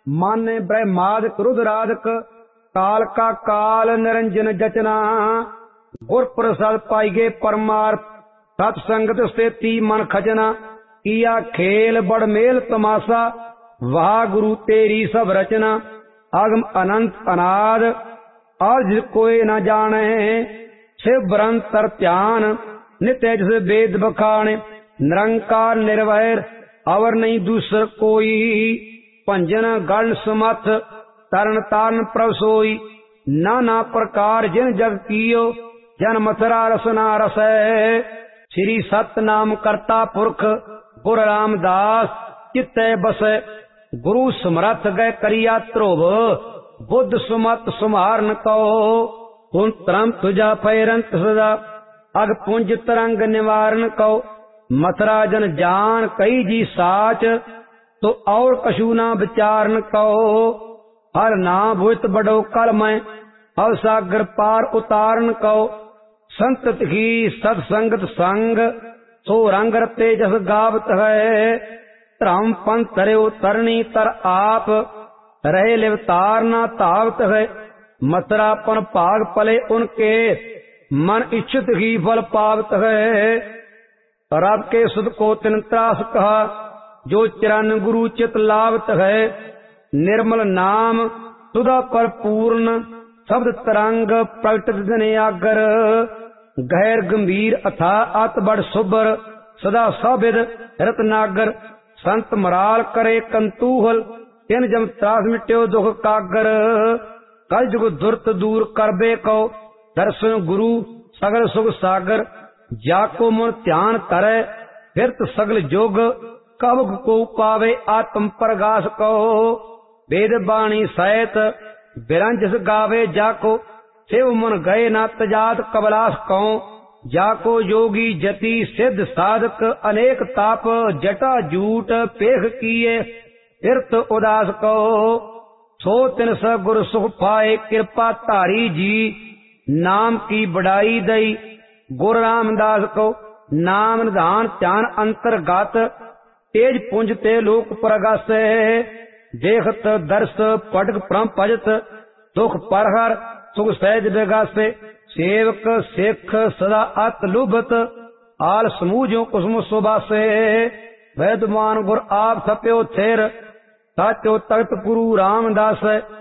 माने ब्रह्मादिक रुद्रादिक काल का काल निरंजन जचना। गुर प्रसाद पाइगे परमार्थ सत्संगत स्थिति मन खजना। किया खेल बड़ मेल तमाशा वाह गुरु तेरी सब रचना। अगम अनंत अनाद अर्ज कोई न जाने शिव बरंतर ध्यान नित्य जस वेद बखाने। निरंकार निर्वैर अवर नहीं दूसर कोई भंजन गण समथ तरन तारण प्रभ सोई। नाना प्रकार जिन जग कियो जन मथुरा रसना रसै। श्री सतनाम करता पुरख गुर रामदास चित्तै बसै। गुरु समरथ गए करिया ध्रुव बुद्ध सुमत सुमारन कहो। कुन तरम तुझा पैरंत सदा अग पुंज तरंग निवारण कहो। मथुरा जन जान कई जी साच तो और कछु ना विचारन कहो। हर ना भुत बड़ो कल मैं अवसागर पार उतारन कहो। संत की सत्संगत संग सो रंग रते जस गावत है। धर्म पंथ तरो तरनी तर आप रहे लिवतार ना तावत है। मथुरा पन भाग पले उनके मन इच्छित ही फल पावत है। रब के सुध को तिन त्रास कहा जो चिरन गुरु चित लावत है। निर्मल नाम सुधा पर पूर्ण शब्द तरंग प्रगट दिन आगर। गहर गंभीर अथा अत बड़ सुबर सदा सबिद रत्नागर। संत मराल करे कंतूहल तिन जम त्रास मिट्यो दुख कागर। कल जुग दुर्त दूर करबे कहो दर्शन गुरु सगल सुख सागर। जाको मन ध्यान करे फिरत सगल जोग कब को पावे आत्म प्रगास कहो। वेद बाणी सहित बिरंजस गावे जाको शिव मन गए ना तजात कबलास कहो। जाको योगी जति सिद्ध साधक अनेक ताप जटा जूट पेख किए तीर्थ उदास कहो। सो तिन स गुर सुख पाए कृपा धारी जी नाम की बढ़ाई दई। गुरु रामदास को नाम निधान ध्यान अंतर्गत तेज पुंज ते लोक प्रगस। देखत दर्श पटक परम भजत दुख परहर सुख सहज बेगासे। सेवक सिख सदा अत लुभत आल समूह जो कुसुम सुबासे। वैदमान गुर आप थप्यो थिर साचो तख्त गुरु रामदास।